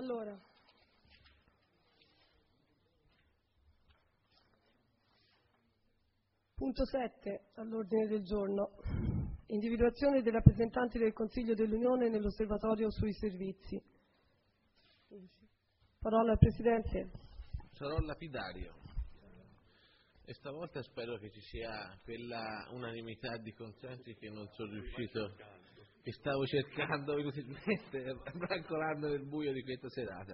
Allora, punto 7 all'ordine del giorno. Individuazione dei rappresentanti del Consiglio dell'Unione nell'Osservatorio sui servizi. Parola al Presidente. Sarò lapidario e stavolta spero che ci sia quella unanimità di consensi che non sono riuscito, che stavo cercando inutilmente, brancolando nel buio di questa serata.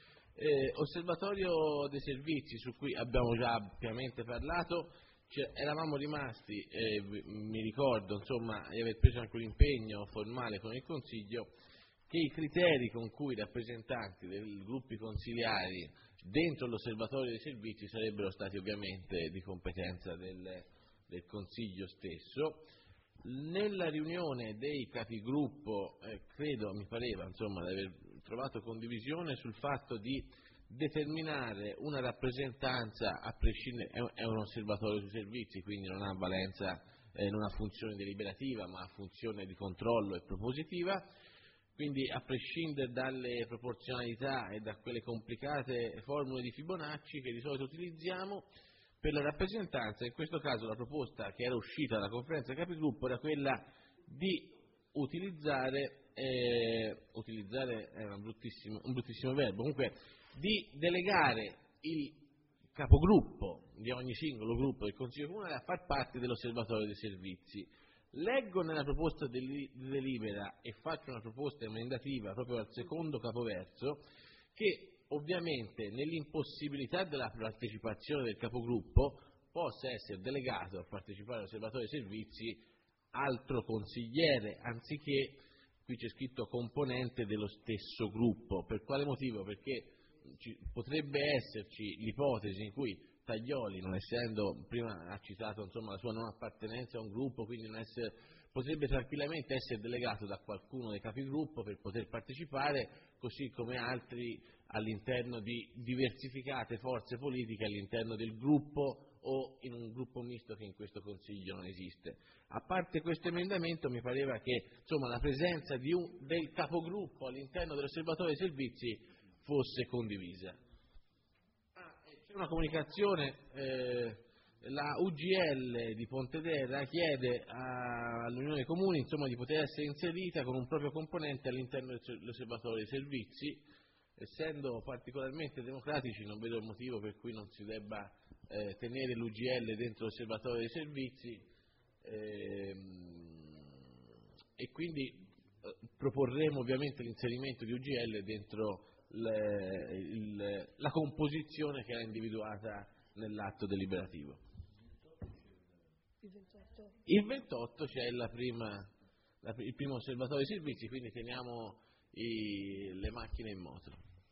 Osservatorio dei servizi, su cui abbiamo già ampiamente parlato. Eravamo rimasti, mi ricordo insomma di aver preso anche un impegno formale con il Consiglio, che i criteri con cui i rappresentanti dei gruppi consiliari dentro l'osservatorio dei servizi sarebbero stati ovviamente di competenza del Consiglio stesso. Nella riunione dei capigruppo mi pareva insomma di aver trovato condivisione sul fatto di determinare una rappresentanza a prescindere, è un osservatorio sui servizi, quindi non ha valenza, non ha funzione deliberativa, ma ha funzione di controllo e propositiva, quindi a prescindere dalle proporzionalità e da quelle complicate formule di Fibonacci che di solito utilizziamo per la rappresentanza. In questo caso la proposta che era uscita dalla conferenza dei capigruppo era quella di utilizzare è un bruttissimo verbo, comunque di delegare il capogruppo di ogni singolo gruppo del Consiglio Comunale a far parte dell'osservatorio dei servizi. Leggo nella proposta di delibera e faccio una proposta emendativa proprio al secondo capoverso che ovviamente nell'impossibilità della partecipazione del capogruppo possa essere delegato a partecipare all'osservatorio dei servizi altro consigliere, anziché, qui c'è scritto componente dello stesso gruppo. Per quale motivo? Perché potrebbe esserci l'ipotesi in cui Taglioli, non essendo, prima ha citato insomma la sua non appartenenza a un gruppo, quindi potrebbe tranquillamente essere delegato da qualcuno dei capigruppo per poter partecipare, così come altri all'interno di diversificate forze politiche all'interno del gruppo o in un gruppo misto che in questo Consiglio non esiste. A parte questo emendamento mi pareva che insomma la presenza del capogruppo all'interno dell'osservatorio dei servizi fosse condivisa. C'è una comunicazione, la UGL di Pontedera chiede all'Unione dei Comuni insomma di poter essere inserita con un proprio componente all'interno dell'osservatorio dei servizi. Essendo particolarmente democratici non vedo il motivo per cui non si debba tenere l'UGL dentro l'osservatorio dei servizi e quindi proporremo ovviamente l'inserimento di UGL dentro la composizione che era individuata nell'atto deliberativo. Il 28 c'è il primo osservatorio dei servizi, quindi teniamo le macchine in moto.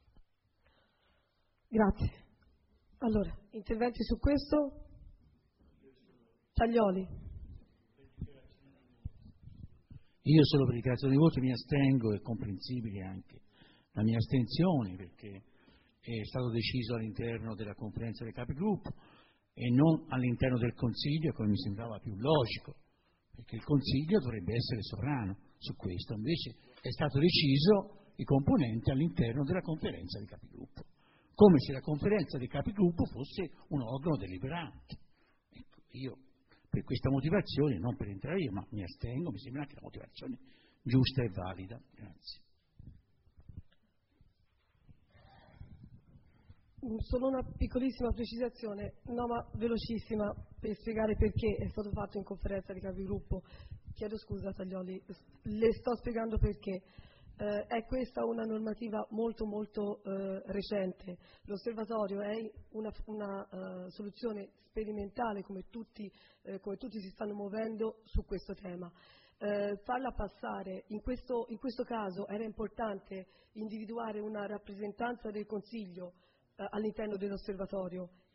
Grazie. Allora, interventi su questo? Taglioli. Io solo per dichiarazione di voto mi astengo, è comprensibile anche la mia astensione, perché è stato deciso all'interno della conferenza dei capigruppo e non all'interno del Consiglio, come mi sembrava più logico, perché il Consiglio dovrebbe essere sovrano su questo, invece è stato deciso i componenti all'interno della conferenza dei capigruppo, come se la conferenza dei capigruppo fosse un organo deliberante. Ecco, io per questa motivazione, non per entrare io, ma mi astengo, mi sembra anche una motivazione giusta e valida. Grazie. Solo una piccolissima precisazione, no ma velocissima, per spiegare perché è stato fatto in conferenza di capigruppo. Chiedo scusa Taglioli, le sto spiegando perché. È questa una normativa molto recente. L'osservatorio è una soluzione sperimentale, come tutti si stanno muovendo su questo tema. Farla passare, in questo caso era importante individuare una rappresentanza del Consiglio all'interno dell'osservatorio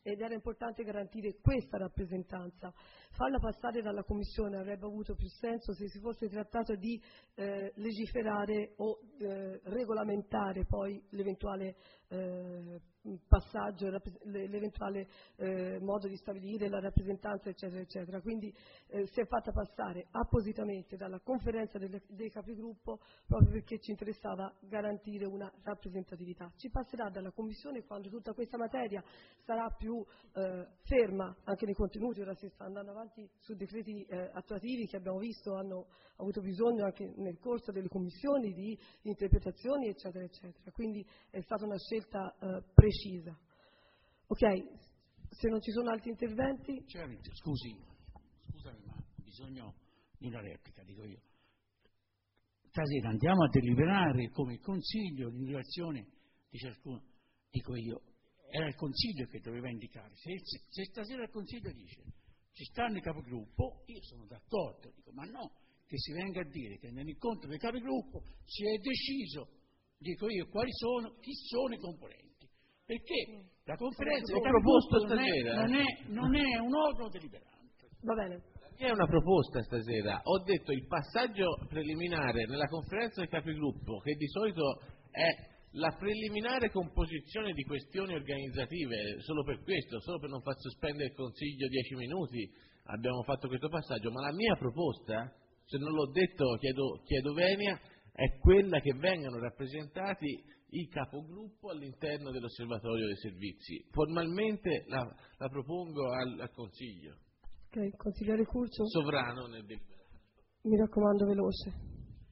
ed era importante garantire questa rappresentanza. Farla passare dalla Commissione avrebbe avuto più senso se si fosse trattato di legiferare o regolamentare poi l'eventuale passaggio, l'eventuale modo di stabilire la rappresentanza, eccetera, eccetera. Quindi si è fatta passare appositamente dalla conferenza dei capigruppo proprio perché ci interessava garantire una rappresentatività. Ci passerà dalla Commissione quando tutta questa materia sarà più ferma anche nei contenuti. Ora si sta andando avanti su decreti attuativi che abbiamo visto hanno avuto bisogno anche nel corso delle commissioni di interpretazioni, eccetera, eccetera. Quindi è stata una scelta precisa. Ok, se non ci sono altri interventi. Scusami, ma ho bisogno di una replica, dico io. Stasera andiamo a deliberare come il Consiglio l'individuazione di ciascuno. Dico io, era il Consiglio che doveva indicare. Se stasera il Consiglio dice ci stanno i capigruppo, io sono d'accordo, dico, ma no, che si venga a dire che nell'incontro dei capigruppo si è deciso, dico io, chi sono i componenti. Perché la conferenza dei capigruppo non è un organo deliberante. Va bene. È una proposta stasera. Ho detto il passaggio preliminare nella conferenza dei capigruppo, che di solito è la preliminare composizione di questioni organizzative, solo per questo, solo per non far sospendere il Consiglio 10 minuti abbiamo fatto questo passaggio, ma la mia proposta, se non l'ho detto chiedo venia, è quella che vengano rappresentati i capogruppo all'interno dell'osservatorio dei servizi. Formalmente la propongo al Consiglio. Ok, consigliere Curcio. Sovrano nel deliberato. Mi raccomando, veloce.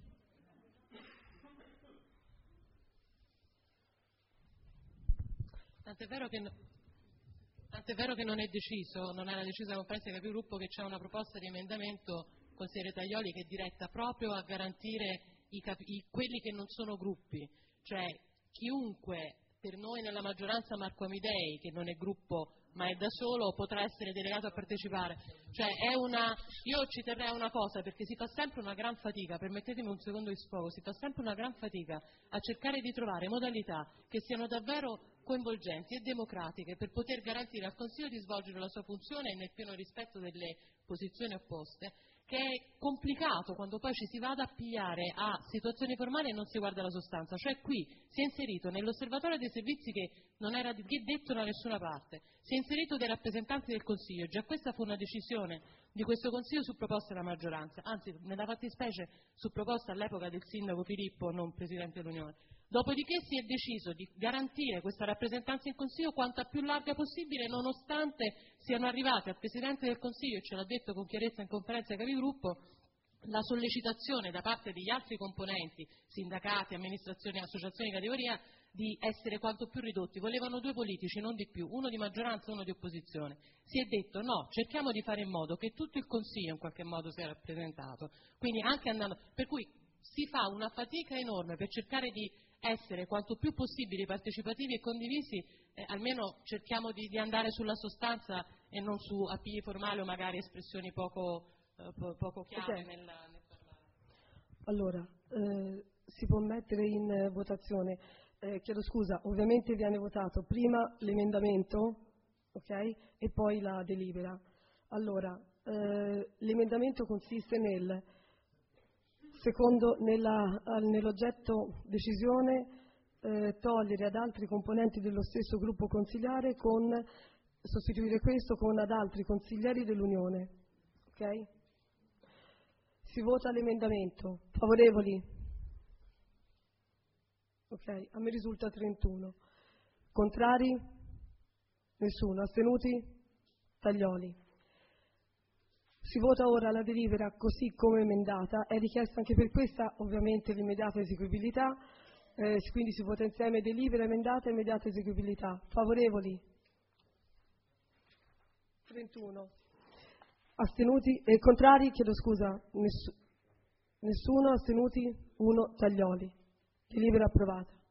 Tant'è vero che non è deciso, non era decisa la conferenza dei capigruppo che c'è una proposta di emendamento, consigliere Taglioli, che è diretta proprio a garantire quelli che non sono gruppi, cioè chiunque per noi nella maggioranza Marco Amidei, che non è gruppo ma è da solo, potrà essere delegato a partecipare. Cioè io ci terrei a una cosa, perché si fa sempre una gran fatica, permettetemi un secondo di sfogo, si fa sempre una gran fatica a cercare di trovare modalità che siano davvero coinvolgenti e democratiche per poter garantire al Consiglio di svolgere la sua funzione nel pieno rispetto delle posizioni opposte, che è complicato quando poi ci si vada a pigliare a situazioni formali e non si guarda la sostanza. Cioè qui si è inserito nell'osservatorio dei servizi che non era detto da nessuna parte, si è inserito dei rappresentanti del Consiglio, già questa fu una decisione di questo Consiglio su proposta della maggioranza, anzi nella fattispecie su proposta all'epoca del sindaco Filippo, non Presidente dell'Unione. Dopodiché si è deciso di garantire questa rappresentanza in Consiglio quanta più larga possibile, nonostante siano arrivate al Presidente del Consiglio, e ce l'ha detto con chiarezza in conferenza dei capigruppo, la sollecitazione da parte degli altri componenti, sindacati, amministrazioni, associazioni di categoria, di essere quanto più ridotti. Volevano due politici, non di più, uno di maggioranza e uno di opposizione. Si è detto no, cerchiamo di fare in modo che tutto il Consiglio in qualche modo sia rappresentato. Quindi anche andando, per cui si fa una fatica enorme per cercare di essere quanto più possibile partecipativi e condivisi, almeno cerchiamo di andare sulla sostanza e non su appigli formali o magari espressioni poco chiare okay. nel parlare. Allora, si può mettere in votazione, chiedo scusa, ovviamente viene votato prima l'emendamento, ok, e poi la delibera. Allora, l'emendamento consiste nell'oggetto decisione togliere ad altri componenti dello stesso gruppo consiliare sostituire questo con ad altri consiglieri dell'Unione. Ok? Si vota l'emendamento. Favorevoli? Ok, a me risulta 31. Contrari? Nessuno. Astenuti? Taglioli. Si vota ora la delibera così come emendata, è richiesta anche per questa ovviamente l'immediata eseguibilità, quindi si vota insieme delibera emendata e immediata eseguibilità. Favorevoli? 31. Astenuti? Contrari? Chiedo scusa. Nessuno. Astenuti? 1. Taglioli. Delibera approvata.